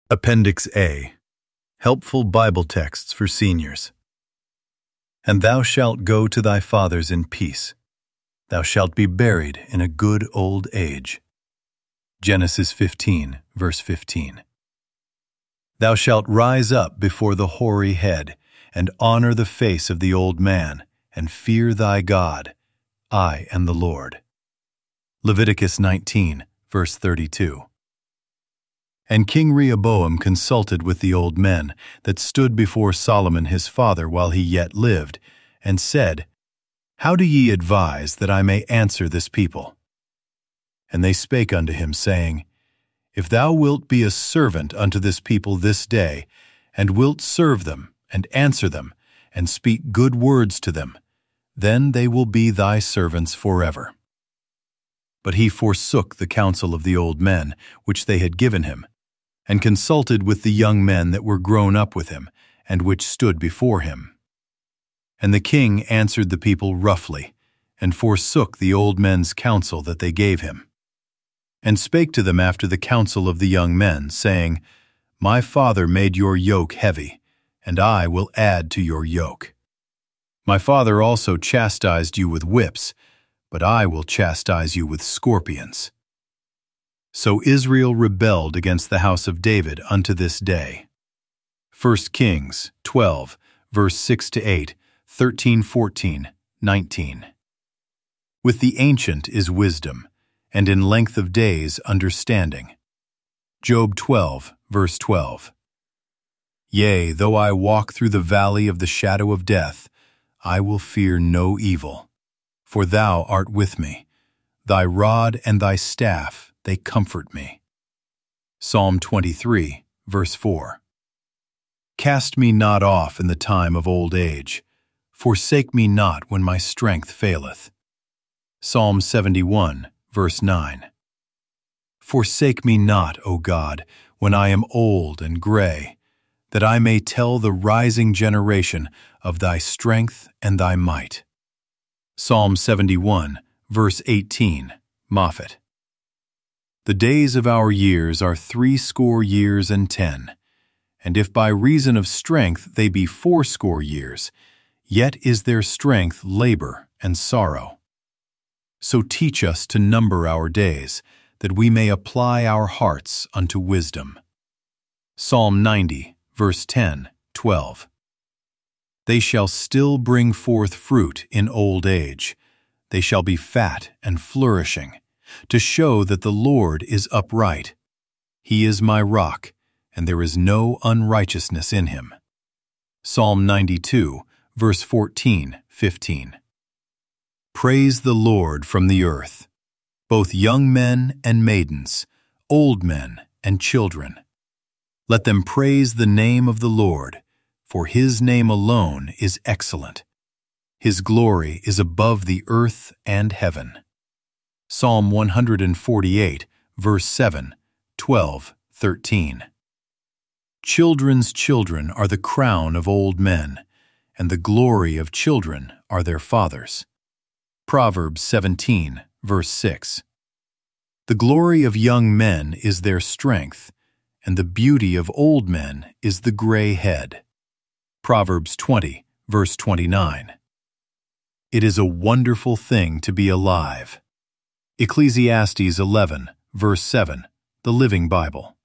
Appendix A. Helpful Bible Texts for Seniors. And thou shalt go to thy fathers in peace. Thou shalt be buried in a good old age. Genesis 15, verse 15. Thou shalt rise up before the hoary head, and honor the face of the old man, and fear thy God. I am the Lord. Leviticus 19, verse 32. And King Rehoboam consulted with the old men that stood before Solomon his father while he yet lived, and said, How do ye advise that I may answer this people? And they spake unto him, saying, If thou wilt be a servant unto this people this day, and wilt serve them, and answer them, and speak good words to them, then they will be thy servants forever. But he forsook the counsel of the old men, which they had given him, and consulted with the young men that were grown up with him, and which stood before him. And the king answered the people roughly, and forsook the old men's counsel that they gave him, and spake to them after the counsel of the young men, saying, My father made your yoke heavy, and I will add to your yoke. My father also chastised you with whips, but I will chastise you with scorpions. So Israel rebelled against the house of David unto this day. 1 Kings 12, verse 6-8, 13, 14, 19. With the ancient is wisdom, and in length of days understanding. Job 12, verse 12. Yea, though I walk through the valley of the shadow of death, I will fear no evil, for thou art with me. Thy rod and thy staff, they comfort me. Psalm 23, verse 4. Cast me not off in the time of old age. Forsake me not when my strength faileth. Psalm 71, verse 9. Forsake me not, O God, when I am old and gray, that I may tell the rising generation of thy strength and thy might. Psalm 71, verse 18, Moffat. The days of our years are 60 years and 10, and if by reason of strength they be 80 years, yet is their strength labor and sorrow. So teach us to number our days, that we may apply our hearts unto wisdom. Psalm 90, verse 10, 12. They shall still bring forth fruit in old age. They shall be fat and flourishing, to show that the Lord is upright. He is my rock, and there is no unrighteousness in him. Psalm 92, verse 14, 15. Praise the Lord from the earth, both young men and maidens, old men and children. Let them praise the name of the Lord, for his name alone is excellent. His glory is above the earth and heaven. Psalm 148, verse 7, 12, 13. Children's children are the crown of old men, and the glory of children are their fathers. Proverbs 17, verse 6. The glory of young men is their strength, and the beauty of old men is the gray head. Proverbs 20, verse 29. It is a wonderful thing to be alive. Ecclesiastes 11, verse 7, the Living Bible.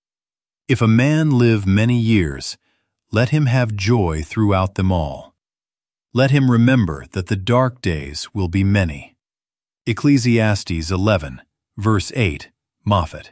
If a man live many years, let him have joy throughout them all. Let him remember that the dark days will be many. Ecclesiastes 11, verse 8, Moffat.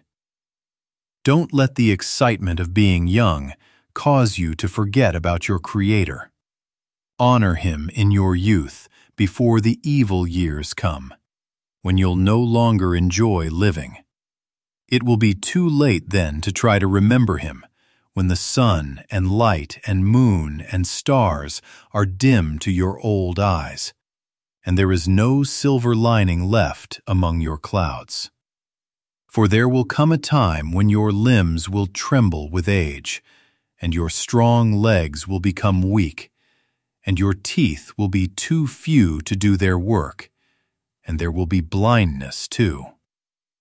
Don't let the excitement of being young cause you to forget about your Creator. Honor him in your youth before the evil years come, when you'll no longer enjoy living. It will be too late then to try to remember him, when the sun and light and moon and stars are dim to your old eyes, and there is no silver lining left among your clouds. For there will come a time when your limbs will tremble with age, and your strong legs will become weak, and your teeth will be too few to do their work, and there will be blindness too.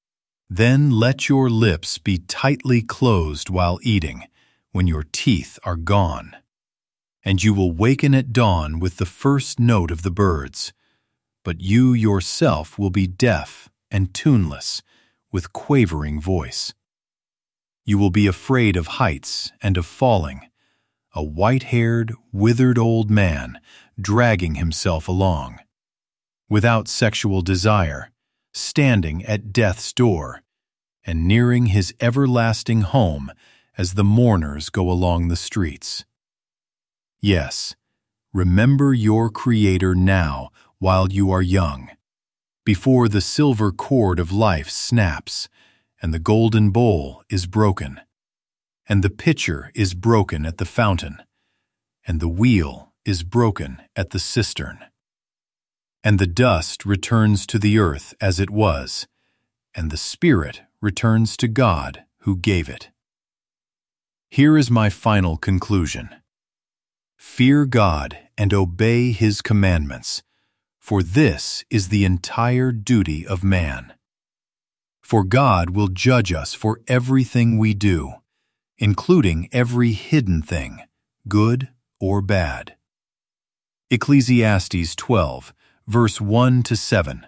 Then let your lips be tightly closed while eating, when your teeth are gone. And you will waken at dawn with the first note of the birds, but you yourself will be deaf and tuneless, with quavering voice. You will be afraid of heights and of falling, a white-haired, withered old man dragging himself along, without sexual desire, standing at death's door, and nearing his everlasting home as the mourners go along the streets. Yes, remember your Creator now while you are young, before the silver cord of life snaps, and the golden bowl is broken, and the pitcher is broken at the fountain, and the wheel is broken at the cistern. And the dust returns to the earth as it was, and the spirit returns to God who gave it. Here is my final conclusion. Fear God and obey His commandments, for this is the entire duty of man. For God will judge us for everything we do, including every hidden thing, good or bad. Ecclesiastes 12, verse 1-7,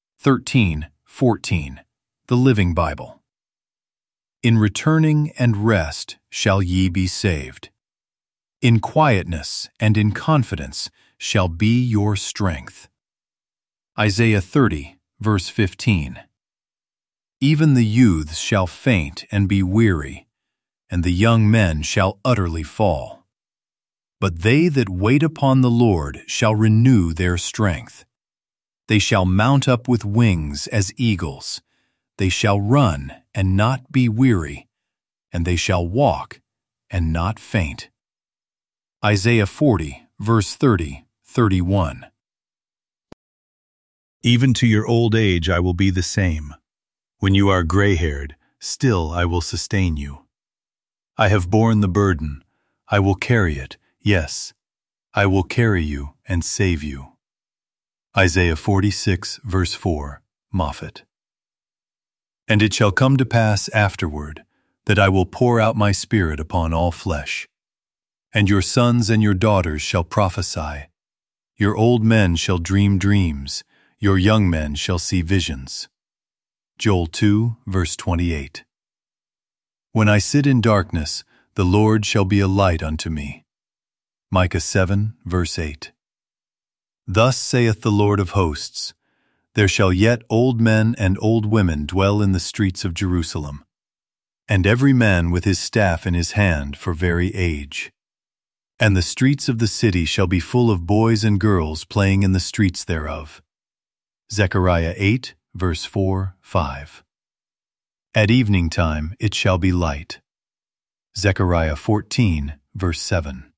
13-14, the Living Bible. In returning and rest shall ye be saved. In quietness and in confidence shall be your strength. Isaiah 30, verse 15. Even the youths shall faint and be weary, and the young men shall utterly fall. But they that wait upon the Lord shall renew their strength. They shall mount up with wings as eagles. They shall run and not be weary, and they shall walk and not faint. Isaiah 40, verse 30-31. Even to your old age I will be the same. When you are gray-haired, still I will sustain you. I have borne the burden. I will carry it. Yes, I will carry you and save you. Isaiah 46, verse 4, Moffat. And it shall come to pass afterward that I will pour out my Spirit upon all flesh. And your sons and your daughters shall prophesy. Your old men shall dream dreams. Your young men shall see visions. Joel 2, verse 28. When I sit in darkness, the Lord shall be a light unto me. Micah 7, verse 8. Thus saith the Lord of hosts, there shall yet old men and old women dwell in the streets of Jerusalem, and every man with his staff in his hand for very age. And the streets of the city shall be full of boys and girls playing in the streets thereof. Zechariah 8, verse 4-5. At evening time it shall be light. Zechariah 14, verse 7.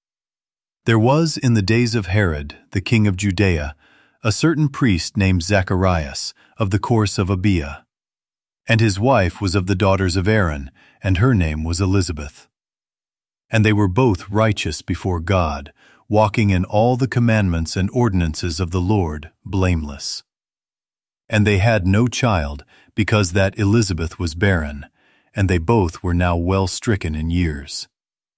There was in the days of Herod, the king of Judea, a certain priest named Zacharias, of the course of Abiah. And his wife was of the daughters of Aaron, and her name was Elizabeth. And they were both righteous before God, walking in all the commandments and ordinances of the Lord, blameless. And they had no child, because that Elizabeth was barren, and they both were now well stricken in years.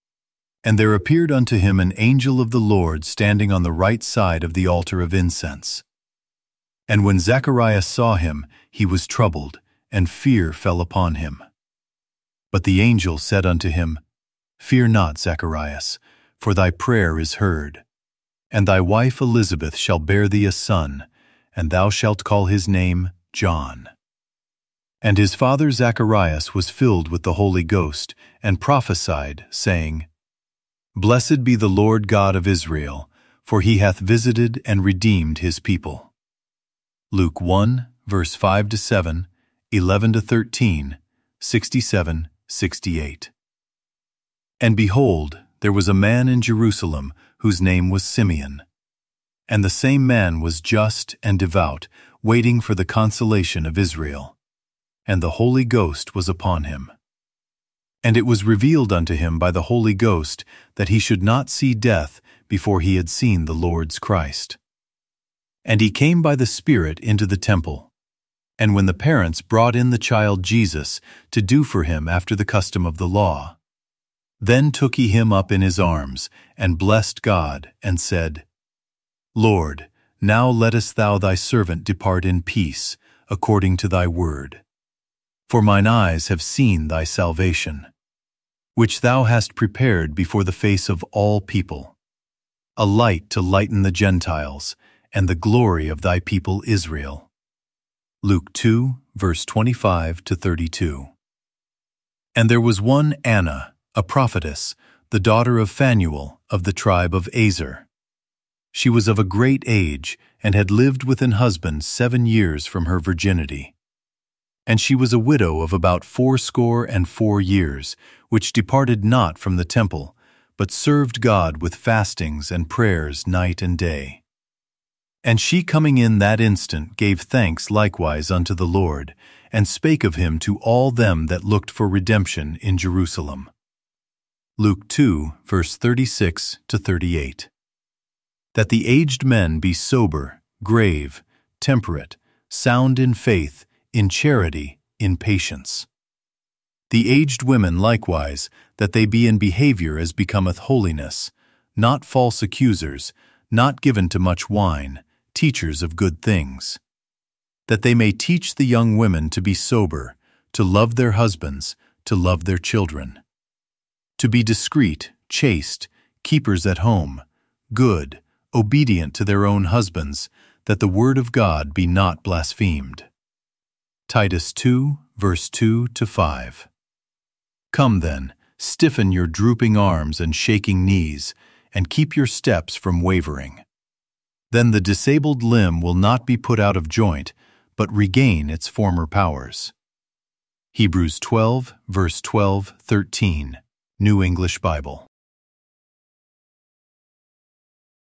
And there appeared unto him an angel of the Lord standing on the right side of the altar of incense. And when Zacharias saw him, he was troubled, and fear fell upon him. But the angel said unto him, Fear not, Zacharias, for thy prayer is heard. And thy wife Elizabeth shall bear thee a son, and thou shalt call his name John. And his father Zacharias was filled with the Holy Ghost, and prophesied, saying, Blessed be the Lord God of Israel, for he hath visited and redeemed his people. Luke 1, verse 5-7, 11-13, 67-68. And behold, there was a man in Jerusalem whose name was Simeon. And the same man was just and devout, waiting for the consolation of Israel. And the Holy Ghost was upon him. And it was revealed unto him by the Holy Ghost that he should not see death before he had seen the Lord's Christ. And he came by the Spirit into the temple. and when the parents brought in the child Jesus to do for him after the custom of the law. Then took he him up in his arms, and blessed God, and said, Lord, now lettest thou thy servant depart in peace, according to thy word. For mine eyes have seen thy salvation, which thou hast prepared before the face of all people, a light to lighten the Gentiles, and the glory of thy people Israel. Luke 2, verse 25-32. And there was one Anna, a prophetess, the daughter of Phanuel of the tribe of Aser. She was of a great age, and had lived with an husband 7 years from her virginity. And she was a widow of about 84 years, which departed not from the temple, but served God with fastings and prayers night and day. And she coming in that instant gave thanks likewise unto the Lord, and spake of him to all them that looked for redemption in Jerusalem. Luke 2, verse 36-38. That the aged men be sober, grave, temperate, sound in faith, in charity, in patience. The aged women likewise, that they be in behavior as becometh holiness, not false accusers, not given to much wine, teachers of good things. That they may teach the young women to be sober, to love their husbands, to love their children. To be discreet, chaste, keepers at home, good, obedient to their own husbands, that the word of God be not blasphemed. Titus 2, verse 2-5. Come then, stiffen your drooping arms and shaking knees, and keep your steps from wavering. Then the disabled limb will not be put out of joint, but regain its former powers. Hebrews 12, verse 12-13, New English Bible.